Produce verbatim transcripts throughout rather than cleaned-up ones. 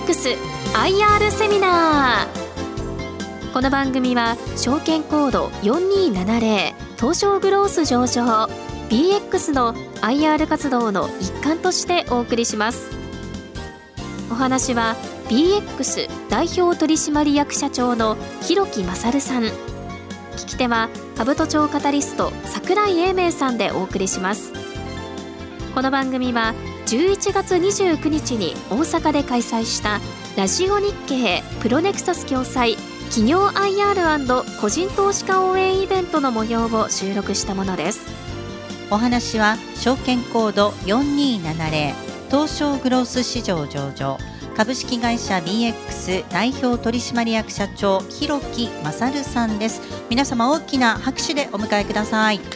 ックス アイアール セミナー。この番組は証券コードよんにーななゼロ東証グロース上場 ビーエックス の アイアール 活動の一環としてお送りします。お話は ビーエックス 代表取締役社長の広木勝さん。聞き手は兜町カタリスト櫻井英明さんでお送りします。この番組はじゅういちがつにじゅうくにちに大阪で開催したラジオ日経プロネクサス共催企業 アイアール& 個人投資家応援イベントの模様を収録したものです。 お話は証券コードよんにーななゼロ東証グロース市場上場株式会社 ビーエックス 代表取締役社長広木勝さんです。皆様大きな拍手でお迎えください。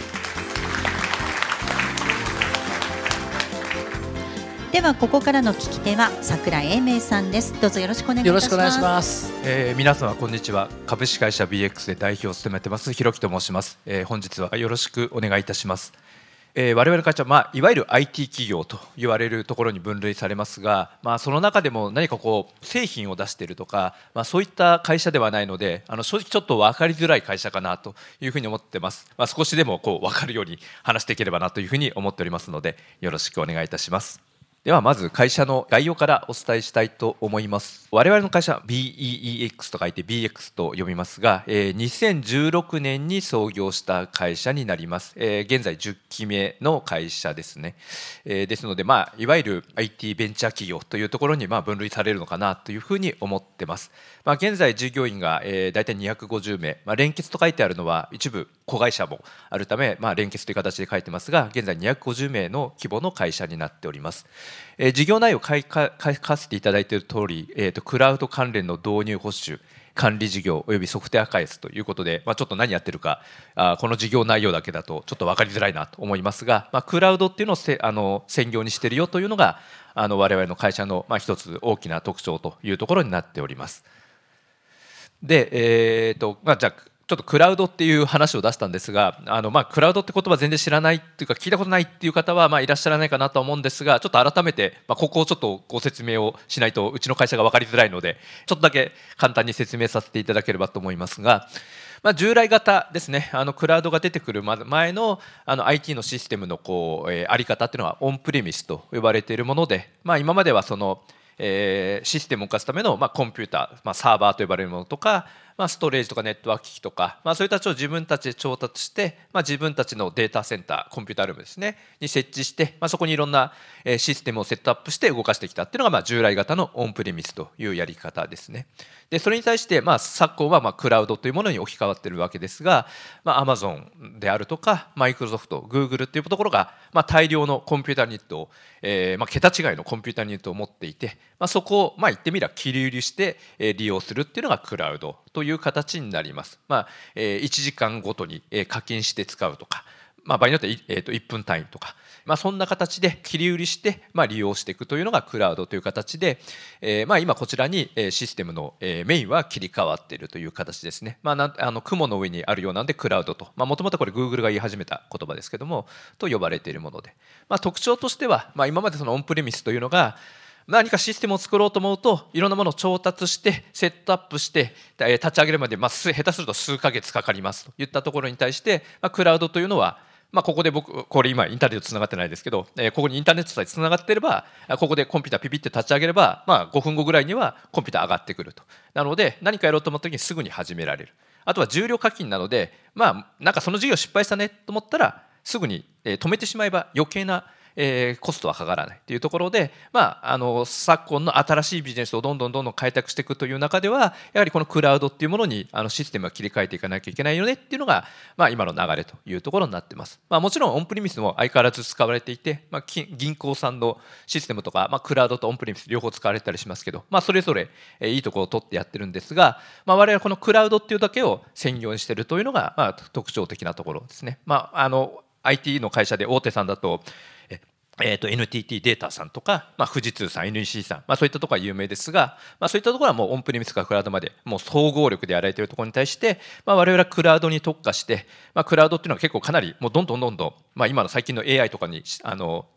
ではここからの聞き手は櫻井英明さんです。どうぞよろしくお願いいたします。 よろしくお願いします。えー、皆様こんにちは。株式会社 ビーエックス で代表を務めてます広木と申します。えー、本日はよろしくお願いいたします。えー、我々の会社は、まあ、いわゆる アイティー 企業と言われるところに分類されますが、まあ、その中でも何かこう製品を出しているとか、まあ、そういった会社ではないので、あの正直ちょっと分かりづらい会社かなというふうに思ってます。まあ、少しでもこう分かるように話していければなというふうに思っておりますので、よろしくお願いいたします。ではまず会社の概要からお伝えしたいと思います。我々の会社 ビーイーイーエックス と書いて ビーエックス と呼びますが、えー、にせんじゅうろくねんに創業した会社になります。えー、現在じゅっきめの会社ですね。えー、ですので、まあ、いわゆる アイティー ベンチャー企業というところにまあ分類されるのかなというふうに思ってます。まあ、現在従業員が、えー、大体にひゃくごじゅうめい、まあ、連結と書いてあるのは一部子会社もあるため、まあ、連結という形で書いてますが、現在にひゃくごじゅうめいの規模の会社になっております。えー、事業内容を書かせていただいている通り、えーと、クラウド関連の導入保守管理事業およびソフトウェア開発ということで、まあ、ちょっと何やってるかあこの事業内容だけだとちょっと分かりづらいなと思いますが、まあ、クラウドっていうのをせあの専業にしているよというのがあの我々の会社の、まあ、一つ大きな特徴というところになっております。で、えーとまあ、じゃあちょっとクラウドっていう話を出したんですが、あのまあクラウドって言葉全然知らないっていうか聞いたことないっていう方はまあいらっしゃらないかなと思うんですが、ちょっと改めてまあここをちょっとご説明をしないとうちの会社が分かりづらいので、ちょっとだけ簡単に説明させていただければと思いますが、まあ、従来型ですね、あのクラウドが出てくる前の、あの アイティー のシステムのこう、えー、あり方っていうのはオンプレミスと呼ばれているもので、まあ、今まではそのえー、システムを動かすための、まあ、コンピューター、まあ、サーバーと呼ばれるものとか、まあ、ストレージとかネットワーク機器とか、まあ、そういったちを自分たちで調達して、まあ、自分たちのデータセンターコンピュータールームですねに設置して、まあ、そこにいろんなシステムをセットアップして動かしてきたっていうのが、まあ、従来型のオンプレミスというやり方ですね。でそれに対して、まあ、昨今はまあクラウドというものに置き換わっているわけですが、まあ、Amazon であるとかマイクロソフト、Google っていうところが、まあ、大量のコンピューターユニットを、えーまあ、桁違いのコンピューターユニットを持っていて、まあ、そこを、まあ、言ってみれば切り売りして利用するっていうのがクラウドという形になります。まあえー、いちじかんごとに課金して使うとか、まあ、場合によっては、えー、といっぷん単位とか、まあ、そんな形で切り売りして、まあ、利用していくというのがクラウドという形で、えーまあ、今こちらにシステムのメインは切り替わっているという形ですね。まあ、なんあの雲の上にあるようなんでクラウドと、もともとこれ Google が言い始めた言葉ですけどもと呼ばれているもので、まあ、特徴としては、まあ、今までそのオンプレミスというのが何かシステムを作ろうと思うといろんなものを調達してセットアップして立ち上げるまで、まあ、下手すると数ヶ月かかりますといったところに対して、まあ、クラウドというのはまあ、ここで僕これ今インターネットつながってないですけど、えー、ここにインターネットさえつながっていればここでコンピューターピピって立ち上げれば、まあ、ごふんごぐらいにはコンピューター上がってくると。なので何かやろうと思った時にすぐに始められる。あとは重量課金なので、まあ、なんかその事業失敗したねと思ったらすぐに止めてしまえば余計なえー、コストはかからないというところで、まあ、あの昨今の新しいビジネスをどんどんどんどん開拓していくという中ではやはりこのクラウドっていうものにあのシステムを切り替えていかなきゃいけないよねっていうのが、まあ、今の流れというところになっています。まあ、もちろんオンプレミスも相変わらず使われていて、まあ、銀行さんのシステムとか、まあ、クラウドとオンプレミス両方使われたりしますけど、まあ、それぞれいいところを取ってやってるんですが、まあ、我々はこのクラウドっていうだけを専業にしているというのが、まあ、特徴的なところですね。まあ、あの アイティー の会社で大手さんだとえー、と エヌティーティー データさんとか、まあ、富士通さん エヌイーシー さん、まあ、そういったところは有名ですが、まあ、そういったところはもうオンプレミスからクラウドまでもう総合力でやられているところに対して、まあ、我々はクラウドに特化して、まあ、クラウドっていうのは結構かなりもうどんどんどんどん、まあ、今の最近の エーアイ とかにあの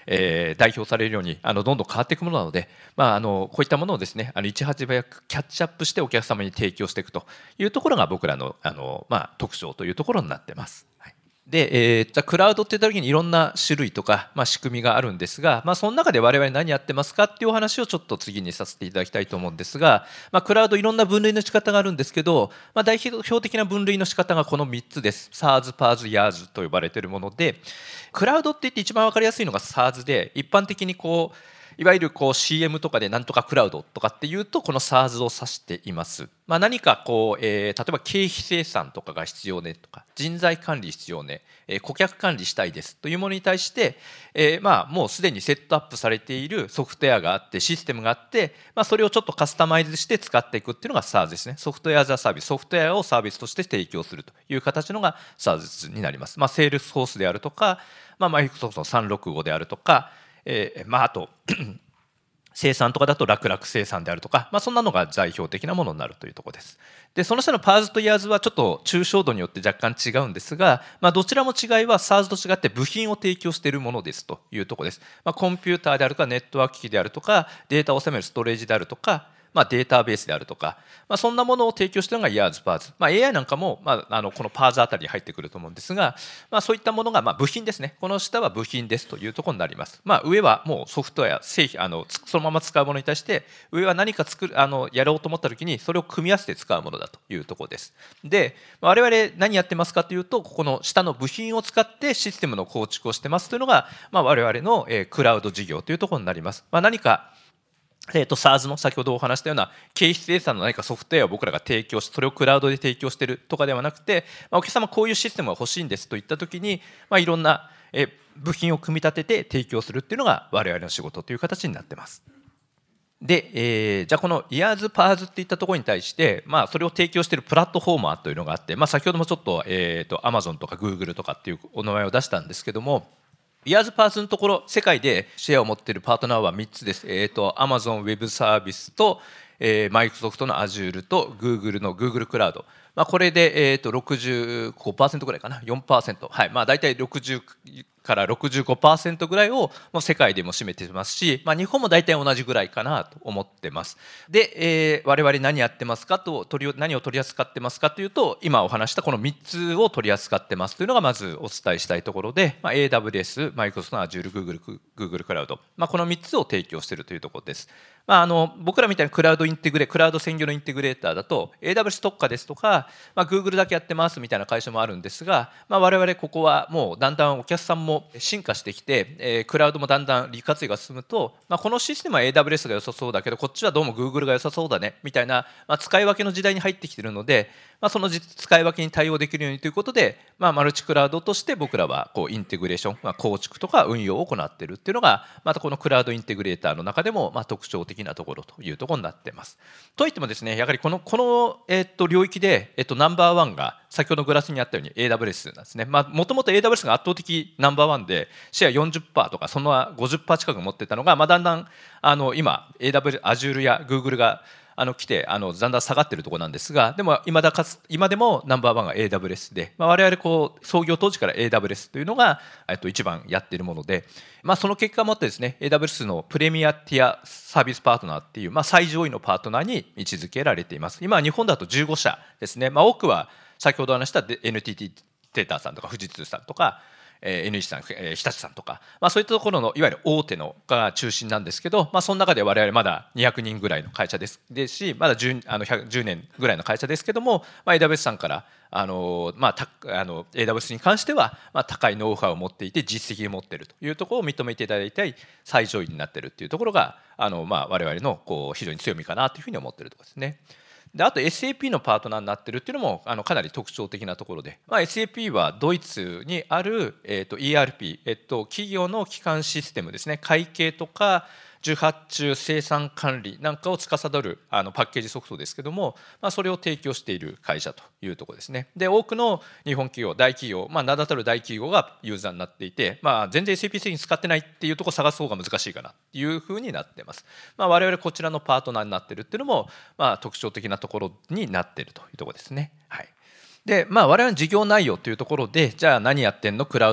えー、代表されるようにあのどんどん変わっていくものなので、まあ、あのこういったものをですねあのいちはち早くキャッチアップしてお客様に提供していくというところが僕らの、あの、まあ、特徴というところになっています。はい。で、えー、じゃあクラウドって言った時にいろんな種類とか、まあ、仕組みがあるんですが、まあ、その中で我々何やってますかっていうお話をちょっと次にさせていただきたいと思うんですが、まあ、クラウドいろんな分類の仕方があるんですけど、まあ、代表的な分類の仕方がこのみっつです。SaaS、PaaS、IaaS と呼ばれているもので、クラウドって言って一番分かりやすいのが SaaS で、一般的にこういわゆるこう シーエム とかでなんとかクラウドとかっていうとこの SaaS を指しています。まあ、何かこう、えー、例えば経費生産とかが必要ねとか人材管理必要ね、えー、顧客管理したいですというものに対して、えー、まあもうすでにセットアップされているソフトウェアがあってシステムがあって、まあ、それをちょっとカスタマイズして使っていくっていうのが SaaS ですね。ソフトウェア・ザ・サービス、ソフトウェアをサービスとして提供するという形のが SaaS になります。まあ、セールスフォースであるとか、まあ、マイクロソフトのさんろくごであるとか、えー、まああと生産とかだと楽々生産であるとか、まあ、そんなのが代表的なものになるというところです。でその下の PaaS と IaaS はちょっと抽象度によって若干違うんですが、まあ、どちらも違いは SaaS と違って部品を提供しているものですというところです。まあ、コンピューターであるとかネットワーク機器であるとかデータを収めるストレージであるとか、まあ、データベースであるとか、まあ、そんなものを提供しているのが IaaS、PaaS、まあ、エーアイ なんかも、まあ、あのこの PaaS あたりに入ってくると思うんですが、まあ、そういったものがまあ部品ですね。この下は部品ですというところになります。まあ、上はもうソフトウェア製品あのそのまま使うものに対して上は何か作るあのやろうと思った時にそれを組み合わせて使うものだというところです。で我々何やってますかというとここの下の部品を使ってシステムの構築をしてますというのが、まあ、我々のクラウド事業というところになります。まあ、何かえー、と SaaS の先ほどお話したような経費生産の何かソフトウェアを僕らが提供しそれをクラウドで提供しているとかではなくて、まあ、お客様こういうシステムが欲しいんですといったときに、まあ、いろんな、えー、部品を組み立てて提供するっていうのが我々の仕事という形になっています。で、えー、じゃあこの IaaS、PaaS っていったところに対して、まあ、それを提供しているプラットフォーマーというのがあって、まあ、先ほどもちょっと、えー、と Amazon とか Google とかっていうお名前を出したんですけども、IaaS、PaaS のところ世界でシェアを持っているパートナーはみっつです。えー、と Amazon Web サービスと、えー、Microsoft の Azure と Google の Google クラウド、まあ、これで、えー、と ろくじゅうごパーセント ぐらいかな よんパーセント、はい、まあ、大体ろくじゅうからろくじゅうごパーセント ぐらいをもう世界でも占めていますし、まあ、日本も大体同じぐらいかなと思ってます。で、えー、我々何やってますかと取り何を取り扱ってますかというと今お話したこのみっつを取り扱ってますというのがまずお伝えしたいところで、まあ、エーダブリューエス、Microsoft の Azure、Google、Google クラウド、まあ、このみっつを提供しているというところです。まあ、あの僕らみたいなクラウドインテグレクラウド専業のインテグレーターだと エーダブリューエス 特化ですとか、まあ、Google だけやってますみたいな会社もあるんですが、まあ、我々ここはもうだんだんお客さんも進化してきて、えー、クラウドもだんだん利活用が進むと、まあ、このシステムは エーダブリューエス が良さそうだけどこっちはどうも Google が良さそうだねみたいな、まあ、使い分けの時代に入ってきているので、まあ、その使い分けに対応できるようにということで、まあ、マルチクラウドとして僕らはこうインテグレーション、まあ、構築とか運用を行っているっていうのがまたこのクラウドインテグレーターの中でもまあ特徴的なところというところになっています。といってもですねやはりこの、このえっと領域でえっとナンバーワンが先ほどグラフにあったように エーダブリューエス なんですね。もともと エーダブリューエス が圧倒的ナンバーワンでシェア よんじゅっパーセント とかその ごじゅっパーセント 近く持ってたのが、まあ、だんだんあの今 エーダブリューエス、Azure や Google があの来てあのだんだん下がっているところなんですが、でも今だかつ今でもナンバーワンが エーダブリューエス で、まあ、我々こう創業当時から エーダブリューエス というのが、えっと、一番やっているもので、まあ、その結果をもってですね エーダブリューエス のプレミアティアサービスパートナーっていう、まあ、最上位のパートナーに位置づけられています。今は日本だとじゅうごしゃですね、まあ、多くは先ほど話した エヌティーティー テーターさんとか富士通さんとかエヌイーシー さん、日立さんとか、まあ、そういったところのいわゆる大手のが中心なんですけど、まあ、その中で我々まだにひゃくにんぐらいの会社ですですし、まだ 10, あのじゅうねんぐらいの会社ですけども、まあ、エーダブリューエス さんからあの、まあ、たあの エーダブリューエス に関しては、まあ、高いノウハウを持っていて実績を持っているというところを認めていただいたい最上位になっているというところがあの、まあ、我々のこう非常に強みかなというふうに思っているところですね。であと エスエーピー のパートナーになっているっていうのもあのかなり特徴的なところで、まあ、エスエーピー はドイツにある、えー、と イーアールピー、えっと、企業の基幹システムですね、会計とか受発注生産管理なんかを司るあのパッケージソフトですけども、まあ、それを提供している会社というところですね。で多くの日本企業大企業、まあ、名だたる大企業がユーザーになっていて、まあ、全然 エスエーピー 製品使ってないっていうところを探す方が難しいかなっていうふうになっています。まあ、我々こちらのパートナーになっているっていうのも、まあ、特徴的なところになっているというところですね。はい。でまあ、我々の事業内容というところでじゃあ何やってんのクラウド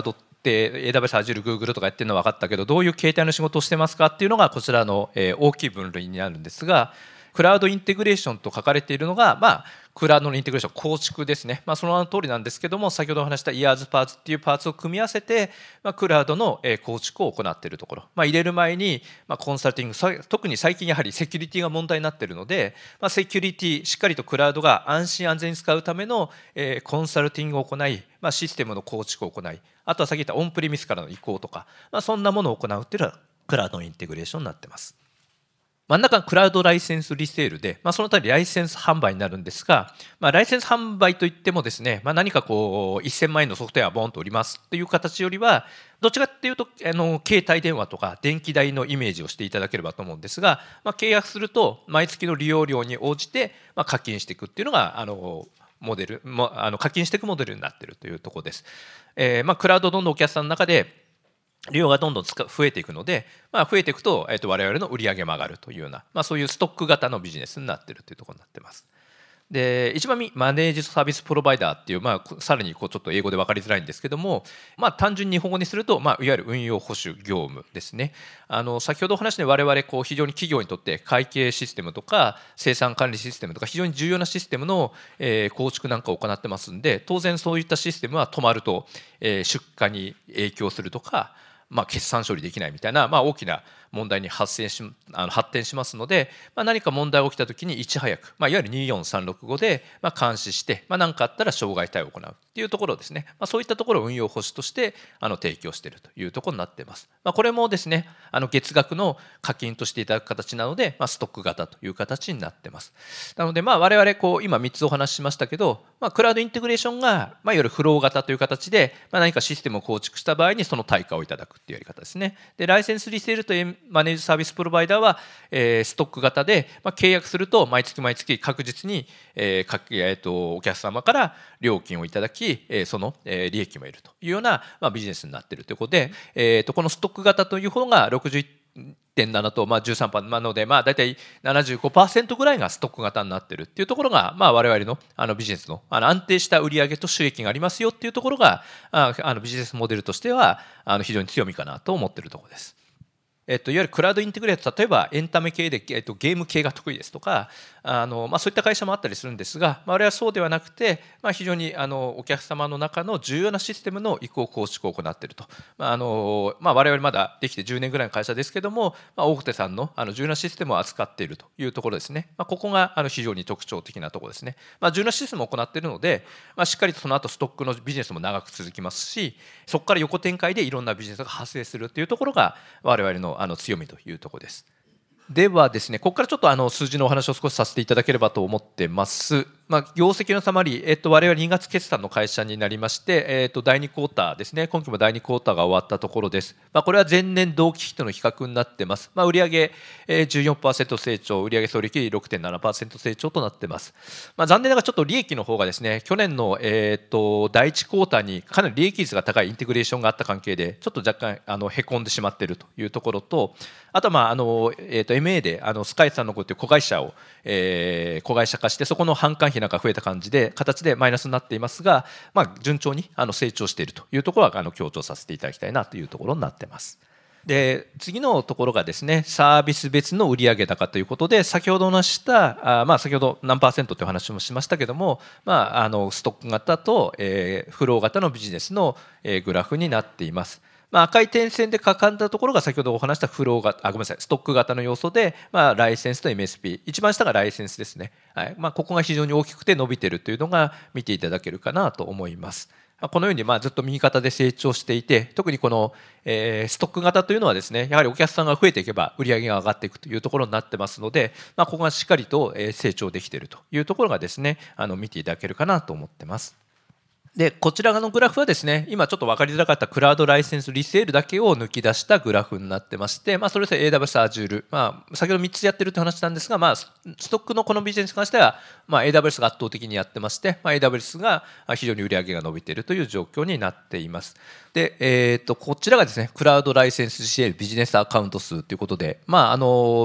で エーダブリューエス、Azure、Google とかやってるのは分かったけど、どういう形態の仕事をしてますかっていうのがこちらの、えー、大きい分類になるんですが、クラウドインテグレーションと書かれているのが、まあ、クラウドのインテグレーション構築ですね、まあ、その名の通りなんですけども、先ほどお話した イヤーズ パーツっていうパーツを組み合わせて、まあ、クラウドの構築を行っているところ、まあ、入れる前に、まあ、コンサルティング、特に最近やはりセキュリティが問題になっているので、まあ、セキュリティしっかりとクラウドが安心安全に使うための、えー、コンサルティングを行い、まあ、システムの構築を行い、あとは先言ったオンプレミスからの移行とか、まあ、そんなものを行うっていうのはクラウドのインテグレーションになっています。真ん中はクラウドライセンスリセールで、まあ、その他にライセンス販売になるんですが、まあ、ライセンス販売といってもですね、まあ、何かこうせんまんえんのソフトウェアをボンと売りますっていう形よりは、どっちかっていうとあの携帯電話とか電気代のイメージをしていただければと思うんですが、まあ、契約すると毎月の利用料に応じて、まあ、課金していくっていうのがあのモデルもあの課金していくモデルになっているというところです。えーまあ、クラウドどんどんお客さんの中で利用がどんどん増えていくので、まあ、増えていくと、えー、と我々の売り上げも上がるというような、まあ、そういうストック型のビジネスになっているというところになっています。で一番右マネージサービスプロバイダーっていう、まあ、さらにこうちょっと英語で分かりづらいんですけども、まあ、単純に日本語にすると、まあ、いわゆる運用保守業務ですね。あの先ほどお話で我々こう非常に企業にとって会計システムとか生産管理システムとか非常に重要なシステムの、えー、構築なんかを行ってますんで、当然そういったシステムは止まると、えー、出荷に影響するとか、まあ、決算処理できないみたいな、まあ、大きな問題に発生しあの発展しますので、まあ、何か問題が起きたときにいち早く、まあ、いわゆるによんさんろくごで、まあ、監視して、まあ、何かあったら障害対応を行うというところですね、まあ、そういったところを運用保守としてあの提供しているというところになっています。まあ、これもですね、あの月額の課金としていただく形なので、まあ、ストック型という形になっています。なので、まあ、我々こう今みっつお話ししましたけど、まあ、クラウドインテグレーションが、まあ、いわゆるフロー型という形で、まあ、何かシステムを構築した場合にその対価をいただくというやり方ですね。でライセンスリセールとマネージサービスプロバイダーは、えー、ストック型で、まあ、契約すると毎月毎月確実に、えーかえー、とお客様から料金をいただき、えー、その、えー、利益も得るというような、まあ、ビジネスになっているということで、えー、とこのストック型という方がろくじゅういってんなな と、まあ、じゅうさんパーセント なので、まあ、大体 ななじゅうごパーセント ぐらいがストック型になっているっていうところが、まあ、我々の、あのビジネスの、あの安定した売上と収益がありますよっていうところが、ああのビジネスモデルとしてはあの非常に強みかなと思っているところです。えっと、いわゆるクラウドインテグレート、例えばエンタメ系で、えっと、ゲーム系が得意ですとか、あの、まあ、そういった会社もあったりするんですが、まあ、我々はそうではなくて、まあ、非常にあのお客様の中の重要なシステムの移行構築を行っていると、まああのまあ、我々まだできてじゅうねんぐらいの会社ですけども、まあ、大手さんの、あの重要なシステムを扱っているというところですね。まあ、ここがあの非常に特徴的なところですね。まあ、重要なシステムを行っているので、まあ、しっかりとその後ストックのビジネスも長く続きますし、そこから横展開でいろんなビジネスが発生するというところが我々の、あの強みというところです。ではですね、ここからちょっとあの数字のお話を少しさせていただければと思ってます。まあ、業績のサマリー、えっと、我々にがつ決算の会社になりまして、えっと、だいにクォーターですね、今期もだいにクォーターが終わったところです。まあ、これは前年同期比との比較になってます。まあ、売上、えー、じゅうよんパーセント 成長、売上総利益 ろくてんななパーセント 成長となってます。まあ、残念ながらちょっと利益の方がですね、去年の、えっと、だいいちクォーターにかなり利益率が高いインテグレーションがあった関係で、ちょっと若干あのへこんでしまっているというところと、あとはまああの、えー、と エムエー であのスカイさんの子という子会社を、えー、子会社化して、そこの販管費なんか増えた感じで形でマイナスになっていますが、まあ、順調にあの成長しているというところはあの強調させていただきたいなというところになっています。で次のところがですね、サービス別の売上高ということで、先ほどお話ししたあ、まあ、先ほど何パーセントという話もしましたけども、まあ、あのストック型と、えー、フロー型のビジネスの、えー、グラフになっています。まあ、赤い点線で囲んだところが先ほどお話したフロー型、あ、ごめんなさい、ストック型の要素で、まあ、ライセンスと エムエスピー、一番下がライセンスですね。はい、まあ、ここが非常に大きくて伸びているというのが見ていただけるかなと思います。このようにまあずっと右肩で成長していて、特にこの、えー、ストック型というのはですね、やはりお客さんが増えていけば売り上げが上がっていくというところになってますので、まあ、ここがしっかりと成長できているというところがですね、あの見ていただけるかなと思ってます。でこちらのグラフはですね、今ちょっと分かりづらかったクラウドライセンスリセールだけを抜き出したグラフになってまして、まあ、それぞれ エーダブリューエス、Azure、まあ、先ほどみっつやってるって話なんですが、まあ、ストックのこのビジネスに関しては、まあ、エーダブリューエス が圧倒的にやってまして、まあ、エーダブリューエス が非常に売り上げが伸びているという状況になっています。で、えー、とこちらがですね、クラウドライセンスリセールビジネスアカウント数ということで、まああの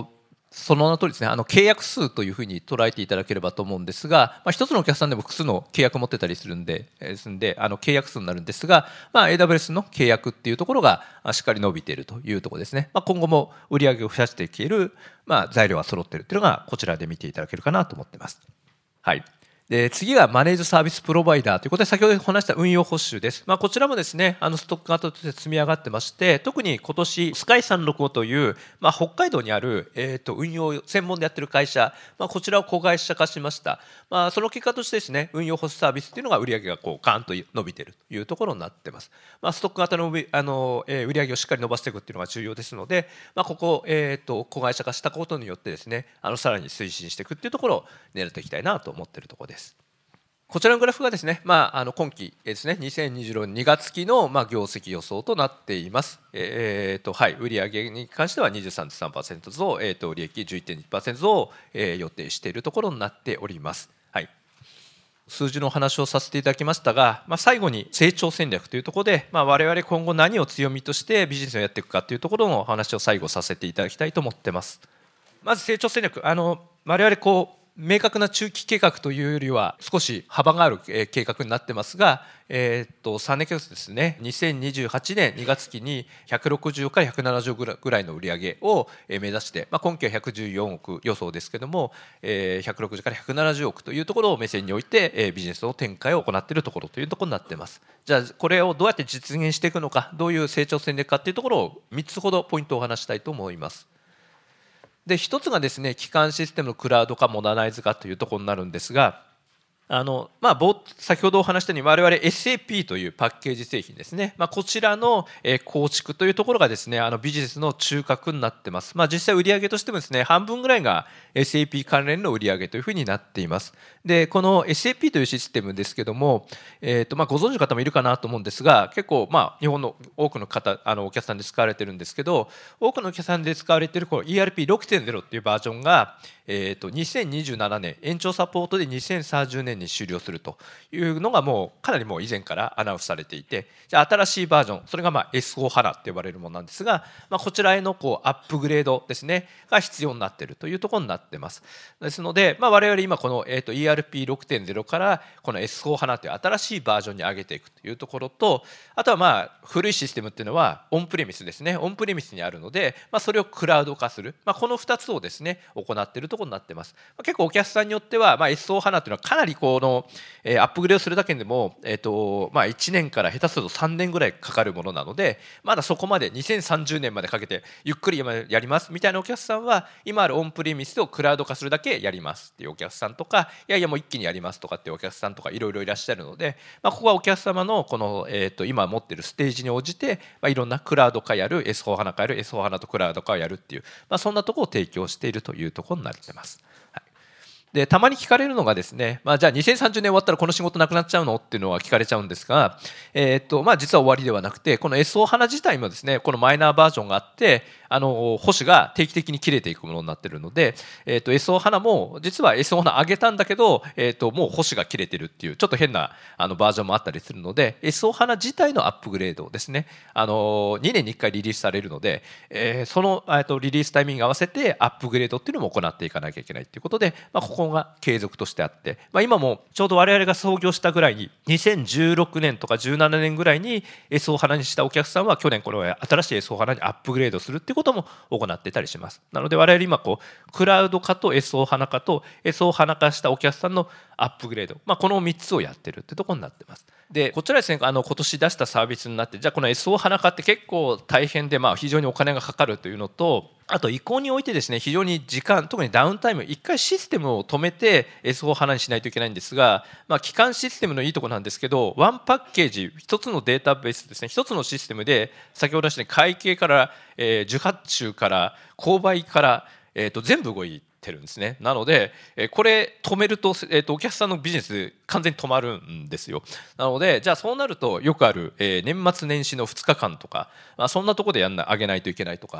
その名の通りですね、あの契約数というふうに捉えていただければと思うんですが、まあ、一つのお客さんでも複数の契約を持ってたりするんで、ですんであの契約数になるんですが、まあ、エーダブリューエス の契約っていうところがしっかり伸びているというところですね。まあ、今後も売り上げを増やしていける、まあ、材料が揃っているというのがこちらで見ていただけるかなと思っています。はい。で次がマネージサービスプロバイダーということで、先ほど話した運用報酬です。まあ、こちらもですね、あのストック型として積み上がってまして、特に今年スカイさんろくごという、まあ、北海道にある、えー、と運用専門でやってる会社、まあ、こちらを子会社化しました。まあ、その結果としてですね、運用保守サービスというのが売り上げがこうガーンと伸びているというところになっています。まあ、ストック型の、あの、えー、売り上げをしっかり伸ばしていくというのが重要ですので、まあ、ここ、えー、と子会社化したことによってですね、あのさらに推進していくというところを狙っていきたいなと思っているところです。こちらのグラフがですね、まあ、あの今期ですね、にせんにじゅうろくねんにがつ期のまあ業績予想となっています。えーとはい、売上に関しては にじゅうさんてんさんパーセント 増、えーと利益 じゅういってんにパーセント 増を、えー、予定しているところになっております。はい、数字のお話をさせていただきましたが、まあ、最後に成長戦略というところで、まあ、我々今後何を強みとしてビジネスをやっていくかというところのお話を最後させていただきたいと思っています。まず成長戦略、あの我々こう明確な中期計画というよりは少し幅がある計画になってますが、えー、とさんねん計画ですね、にせんにじゅうはちねんにがつ期にひゃくろくじゅうからひゃくななじゅうぐらいの売り上げを目指して、まあ、今期はひゃくじゅうよんおく予想ですけども、えー、ひゃくろくじゅうからひゃくななじゅうおくというところを目線に置いて、えー、ビジネスの展開を行っているところというところになっています。じゃあこれをどうやって実現していくのか、どういう成長戦略かというところをみっつほどポイントをお話したいと思います。で一つがですね、基幹システムのクラウド化モダナイズ化というところになるんですが、あのまあ、先ほどお話したように我々 エスエーピー というパッケージ製品ですね、まあ、こちらの構築というところがですね、あのビジネスの中核になっています。まあ、実際売上としてもですね、半分ぐらいが エスエーピー 関連の売上というふうになっています。でこの エスエーピー というシステムですけども、えーとまあ、ご存知の方もいるかなと思うんですが、結構まあ日本の多くの方、あのお客さんで使われてるんですけど、多くのお客さんで使われているこの イーアールピーろくてんゼロ っていうバージョンがえー、とにせんにじゅうななねん延長サポートでにせんさんじゅうねんに終了するというのがもうかなりもう以前からアナウンスされていて、じゃあ新しいバージョン、それがまあ エスフォー ハナって呼ばれるものなんですが、まあ、こちらへのこうアップグレードですねが必要になっているというところになっています。ですので、まあ、我々今この、えー、と イーアールピーろくてんゼロ からこの エスフォー ハナという新しいバージョンに上げていくというところと、あとはまあ古いシステムっていうのはオンプレミスですね、オンプレミスにあるので、まあ、それをクラウド化する、まあ、このふたつをですね行っているところになっています。結構お客さんによっては、まあ、エスフォー ハナというのはかなりこの、えー、アップグレードするだけでも、えーとまあ、いちねんから下手するとさんねんぐらいかかるものなので、まだそこまでにせんさんじゅうねんまでかけてゆっくり今やりますみたいなお客さんは、今あるオンプレミスをクラウド化するだけやりますっていうお客さんとか、いやいやもう一気にやりますとかっていうお客さんとかいろいろいらっしゃるので、まあ、ここはお客様のこの、えーと今持っているステージに応じて、まあ、いろんなクラウド化やる、エスフォー ハナ化やる、エスフォー ハナとクラウド化をやるっていう、まあ、そんなところを提供しているというところになっています。でたまに聞かれるのがですね、まあ、じゃあにせんさんじゅうねん終わったらこの仕事なくなっちゃうのっていうのは聞かれちゃうんですが、えーっとまあ、実は終わりではなくて、この エスフォー ハナ自体もですね、このマイナーバージョンがあって、あの保守が定期的に切れていくものになっているので、えーっと エスフォー ハナも実は エスフォー ハナ上げたんだけど、えーっともう保守が切れてるっていうちょっと変なあのバージョンもあったりするので、 エスフォー ハナ自体のアップグレードですね、あのにねんにいっかいリリースされるので、えー、その、えーっとリリースタイミングに合わせてアップグレードっていうのも行っていかなきゃいけないということで、まあ、ここが継続としてあって、まあ、今もちょうど我々が創業したぐらいににせんじゅうろくねんとかじゅうななねんぐらいに エスフォー ハナにしたお客さんは去年この新しい エスフォー ハナにアップグレードするっていうことも行っていたりします。なので我々今こうクラウド化と エスフォー ハナ化と エスフォー ハナ化したお客さんのアップグレード、まあ、このみっつをやってるってところになってます。でこちらですね、あの今年出したサービスになって、じゃあこの エスフォー ハナ化って結構大変で、まあ、非常にお金がかかるというのと、あと移行においてですね、非常に時間、特にダウンタイム、一回システムを止めて エスフォー ハナにしないといけないんですが、まあ、基幹システムのいいところなんですけど、ワンパッケージ、一つのデータベースですね、一つのシステムで先ほど言ったように会計から、えー、受発注から購買から、えー、と全部動いてるんですね。なのでこれ止めると、えー、とお客さんのビジネス完全に止まるんですよ。なのでじゃあそうなるとよくある、えー、年末年始のふつかかんとか、まあ、そんなところでやんな上げないといけないとか、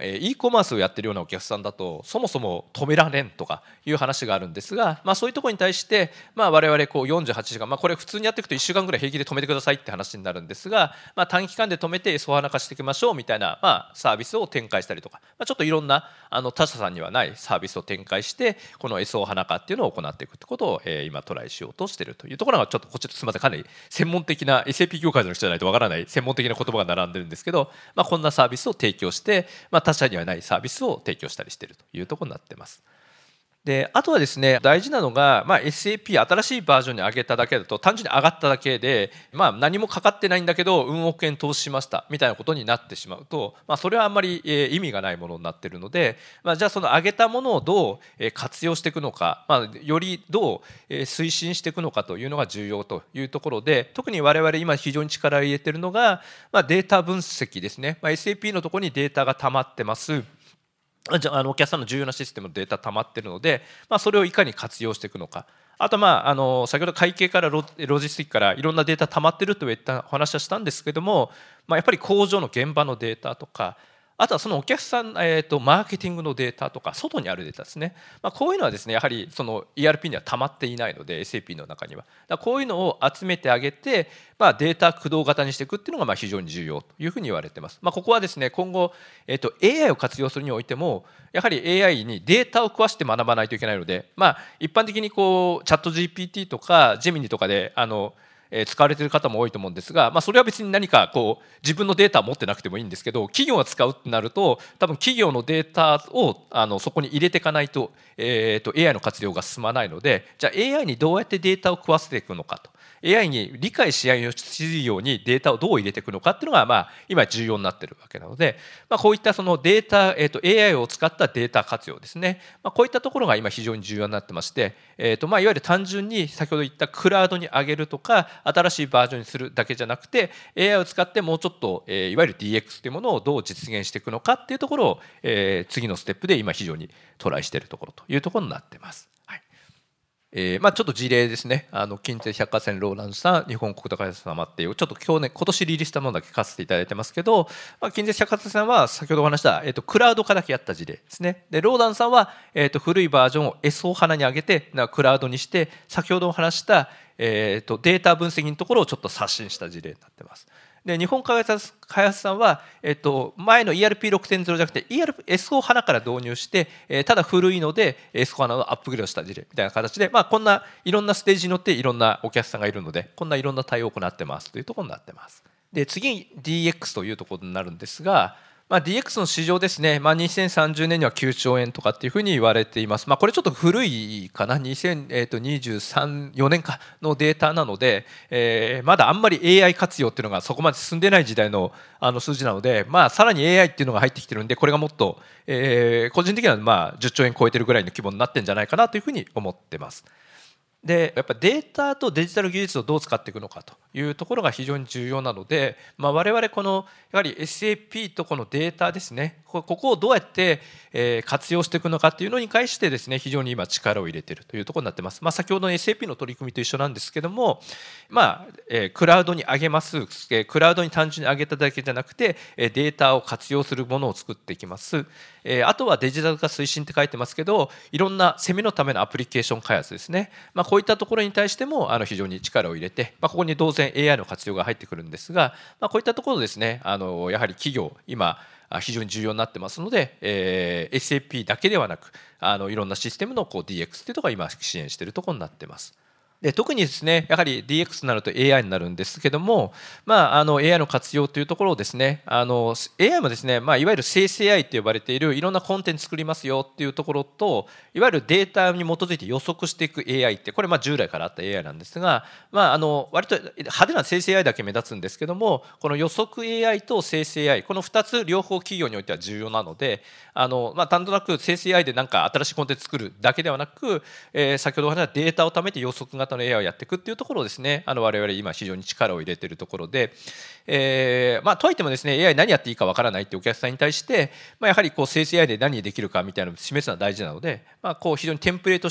えー、e コマースをやってるようなお客さんだとそもそも止められんとかいう話があるんですが、まあ、そういうところに対して、まあ、我々こうよんじゅうはちじかん、まあ、これ普通にやっていくといっしゅうかんぐらい平気で止めてくださいって話になるんですが、まあ、短期間で止めて エスフォーハナ 化していきましょうみたいな、まあ、サービスを展開したりとか、まあ、ちょっといろんなあの他社さんにはないサービスを展開してこの エスフォーハナ 化っていうのを行っていくってことを、えー、今トライしようとしているというところがちょっとこちらすみませんかなり専門的な エスエーピー 業界の人じゃないとわからない専門的な言葉が並んでるんですけど、まあ、こんなサービスを提供して、まあ、他社にはないサービスを提供したりしているというところになっています。であとはですね大事なのが、まあ、エスエーピー 新しいバージョンに上げただけだと単純に上がっただけで、まあ、何もかかってないんだけどうん億円投資しましたみたいなことになってしまうと、まあ、それはあんまり、えー、意味がないものになっているので、まあ、じゃあその上げたものをどう、えー、活用していくのか、まあ、よりどう、えー、推進していくのかというのが重要というところで特に我々今非常に力を入れているのが、まあ、データ分析ですね、まあ、エスエーピー のところにデータが溜まってますじゃあ、あのお客さんの重要なシステムのデータ溜まっているので、まあ、それをいかに活用していくのかあと、まあ、あの先ほど会計から ロ, ロジスティックからいろんなデータ溜まっているといったお話はしたんですけども、まあ、やっぱり工場の現場のデータとかあとはそのお客さん、えー、とマーケティングのデータとか外にあるデータですね、まあ、こういうのはですねやはりその イーアールピー には溜まっていないので エスエーピー の中にはだこういうのを集めてあげて、まあ、データ駆動型にしていくっていうのがまあ非常に重要というふうに言われています、まあ、ここはですね今後、えー、と エーアイ を活用するにおいてもやはり エーアイ にデータを食わして学ばないといけないので、まあ、一般的にこうチャット ジーピーティー とかジェミニとかであの使われている方も多いと思うんですが、まあ、それは別に何かこう自分のデータを持ってなくてもいいんですけど企業が使うってなると多分企業のデータをあのそこに入れていかないと、えー、と エーアイ の活用が進まないのでじゃあ エーアイ にどうやってデータを食わせていくのかと エーアイ に理解しやすいようにデータをどう入れていくのかっていうのがまあ今重要になっているわけなので、まあ、こういったそのデータ、えー、と エーアイ を使ったデータ活用ですね、まあ、こういったところが今非常に重要になってまして、えー、とまあいわゆる単純に先ほど言ったクラウドに上げるとか新しいバージョンにするだけじゃなくて エーアイ を使ってもうちょっと、えー、いわゆる ディーエックス というものをどう実現していくのかっていうところを、えー、次のステップで今非常にトライしているところというところになっています。えーまあ、ちょっと事例ですねあの近鉄百貨店ローランドさん日本国高橋様っていうちょっと今日、ね、今年リリースしたものだけ書かせていただいてますけど、まあ、近鉄百貨店さんは先ほどお話した、えー、とクラウド化だけやった事例ですねでローランドさんは、えー、と古いバージョンを エスオー ハナに上げてなクラウドにして先ほどお話した、えー、とデータ分析のところをちょっと刷新した事例になってますで日本開発さんは、えっと、前の イーアールピーろくてんゼロ じゃなくて エスオー ハナから導入して、えー、ただ古いので エスフォー ハナのアップグレードした事例みたいな形で、まあ、こんないろんなステージに乗っていろんなお客さんがいるのでこんないろんな対応を行ってますというところになってますで次に ディーエックス というところになるんですがまあ、ディーエックス の市場ですね、まあ、にせんさんじゅうねんにはきゅうちょうえんとかっていうふうに言われています、まあ、これちょっと古いかなにせんにじゅうさん、よねんかのデータなので、えー、まだあんまり エーアイ 活用っていうのがそこまで進んでない時代のあの数字なので、まあ、さらに エーアイ っていうのが入ってきてるんでこれがもっと、えー、個人的にはまあじゅっちょうえん超えてるぐらいの規模になってるんじゃないかなというふうに思ってますでやっぱデータとデジタル技術をどう使っていくのかというところが非常に重要なので、まあ、我々このやはり エスエーピー とこのデータですねここをどうやって活用していくのかというのに関してですね非常に今力を入れているというところになっています、まあ、先ほどの エスエーピー の取り組みと一緒なんですけども、まあ、クラウドに上げますクラウドに単純に上げただけじゃなくてデータを活用するものを作っていきますあとはデジタル化推進って書いてますけどいろんな攻めのためのアプリケーション開発ですね、まあ、こういったところに対してもあの非常に力を入れて、まあ、ここに当然 エーアイ の活用が入ってくるんですが、まあ、こういったところですねあのやはり企業今非常に重要になってますので、えー、エスエーピー だけではなくあのいろんなシステムのこう ディーエックス というところが今支援しているところになっていますで特にですねやはり ディーエックス になると エーアイ になるんですけども、まあ、あの エーアイ の活用というところをですねあの エーアイ もですね、まあ、いわゆる生成 エーアイ と呼ばれているいろんなコンテンツ作りますよっていうところといわゆるデータに基づいて予測していく エーアイ ってこれまあ従来からあった エーアイ なんですが、まあ、あの割と派手な生成 エーアイ だけ目立つんですけどもこの予測 エーアイ と生成 エーアイ このふたつ両方企業においては重要なのであの、まあ、なんとなく生成 エーアイ で何か新しいコンテンツ作るだけではなく、えー、先ほどお話したデータを貯めて予測型の エーアイ をやっていくっていうというところをですねあの我々今非常に力を入れているところで、えーまあ、とはいってもですね エーアイ 何やっていいかわからないってお客さんに対して、まあ、やはりこう生成 エーアイ で何できるかみたいなのを示すのは大事なので、まあ、こう非常にテンプレートして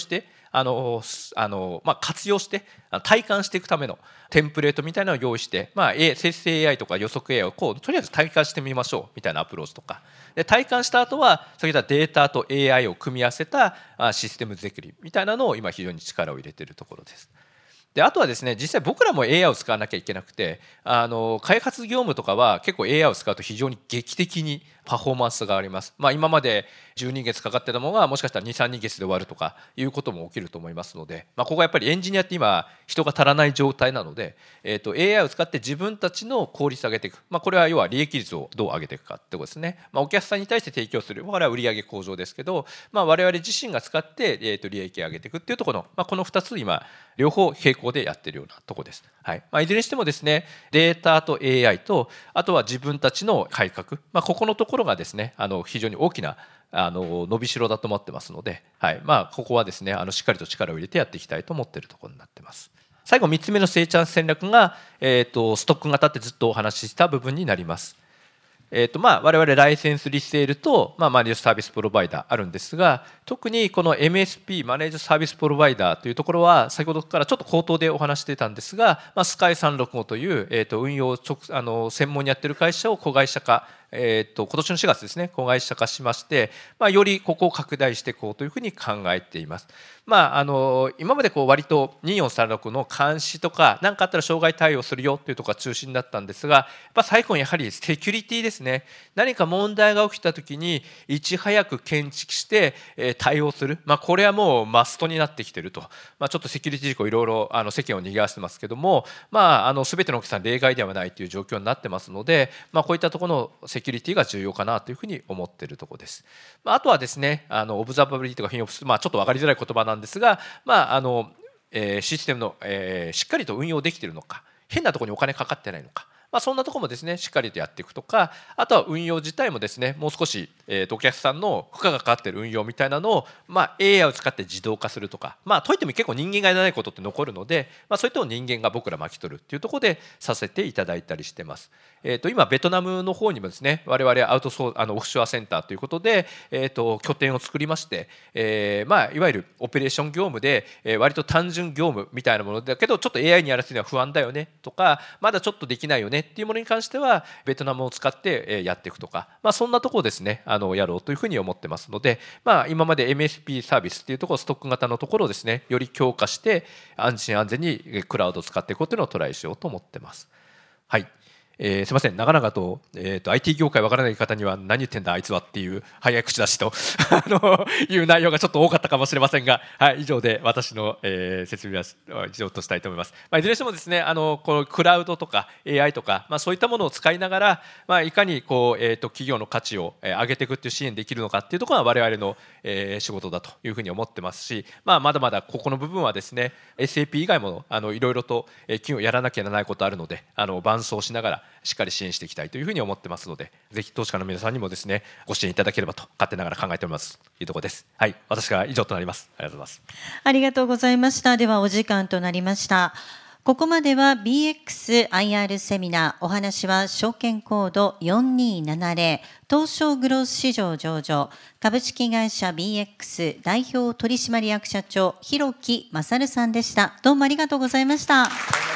あのあの、まあ、活用して体感していくためのテンプレートみたいなのを用意して、まあ、生成 エーアイ とか予測 エーアイ をこうとりあえず体感してみましょうみたいなアプローチとかで、体感した後は先ほどデータと エーアイ を組み合わせたシステム作りみたいなのを今非常に力を入れているところです。であとはですね、実際僕らも エーアイ を使わなきゃいけなくて、あの開発業務とかは結構 エーアイ を使うと非常に劇的にパフォーマンスがあります。まあ、今までじゅうにげつかかってたものがもしかしたらに、さんにげつで終わるとかいうことも起きると思いますので、まあ、ここはやっぱりエンジニアって今人が足らない状態なので、えーと エーアイ を使って自分たちの効率を上げていく、まあ、これは要は利益率をどう上げていくかってことですね。まあ、お客さんに対して提供する、これは売上向上ですけど、まあ、我々自身が使って、えーと利益を上げていくっていうところの、まあ、このふたつ今両方並行でやっているようなところです。はい。まあ、いずれにしてもですね、データと エーアイ とあとは自分たちの改革、まあ、ここのところがですね、あの非常に大きなあの伸びしろだと思ってますので、はい。まあ、ここはですね、あのしっかりと力を入れてやっていきたいと思っているところになっています。最後みっつめの成長戦略が、えーとストック型ってずっとお話しした部分になります。えーとまあ、我々ライセンスリセールと、まあ、マネージサービスプロバイダーあるんですが、特にこの エムエスピー マネージサービスプロバイダーというところは先ほどからちょっと口頭でお話してたんですが、まあ、スカイさんろくごという、えーと運用直あの専門にやってる会社を子会社化、えーと今年のしがつですね、子会社化しまして、まあ、よりここを拡大していこうというふうに考えています。まあ、あの今までこう割とによんさんろくの監視とか何かあったら障害対応するよというところが中心だったんですが、やっぱ最後にやはりセキュリティですね。何か問題が起きた時にいち早く検知して対応する、まあ、これはもうマストになってきていると、まあ、ちょっとセキュリティ事項いろいろあの世間を賑わしてますけども、まあ、あの全てのお客さん例外ではないという状況になってますので、まあ、こういったところのセキュリティが重要かなというふうに思っているところです。まあ、あとはですね、あのオブザーバビリティとかフィンオプス、まあ、ちょっと分かりづらい言葉なんですが、まああのえー、システムの、えー、しっかりと運用できているのか、変なところにお金かかってないのか、まあ、そんなところもですねしっかりとやっていくとか、あとは運用自体もですねもう少し、えー、とお客さんの負荷がかかっている運用みたいなのを、まあ、エーアイ を使って自動化するとか、まあ、といっても結構人間がやらないことって残るので、まあ、そういったのを人間が僕ら巻き取るっていうところでさせていただいたりしてます。えー、と今ベトナムの方にもですね我々アウトソーあのオフショアセンターということで、えー、と拠点を作りまして、えーまあ、いわゆるオペレーション業務で、えー、割と単純業務みたいなものだけどちょっと エーアイ にやらせるのは不安だよねとか、まだちょっとできないよねっていうものに関してはベトナムを使ってやっていくとか、まあ、そんなところですねあのやろうというふうに思ってますので、まあ、今まで エムエスピー サービスっていうところストック型のところをですねより強化して安心安全にクラウドを使っていこうというのをトライしようと思ってます。はい。えー、すみません、長々と、えーと、アイティー 業界わからない方には何言ってんだあいつはっていう早い口出しとあのいう内容がちょっと多かったかもしれませんが、はい、以上で私の、えー、説明は以上としたいと思います。まあ、いずれにしてもですねあのこのクラウドとか エーアイ とか、まあ、そういったものを使いながら、まあ、いかにこう、えーと、企業の価値を上げていくっていう支援できるのかっていうところが我々の、えー、仕事だというふうに思ってますし、まあ、まだまだここの部分はですね エスエーピー 以外もあのいろいろと企業やらなきゃならないことあるのであの伴走しながらしっかり支援していきたいというふうに思ってますので、ぜひ投資家の皆さんにもですねご支援いただければと勝手ながら考えておりますというところです。はい、私から以上となります。ありがとうございます。 ありがとうございました。ではお時間となりました。ここまでは ビーエックスアイアール セミナー、お話は証券コードよんにーななぜろ東証グロース市場上場株式会社 ビーエックス 代表取締役社長広木勝さんでした。どうもありがとうございました。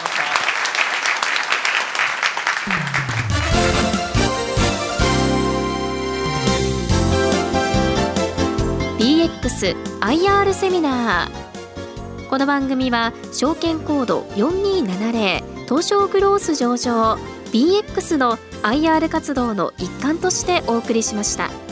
ビーエックスアイアール セミナー。この番組は証券コードよんにーななぜろ東証グロース上場 ビーエックス の アイアール 活動の一環としてお送りしました。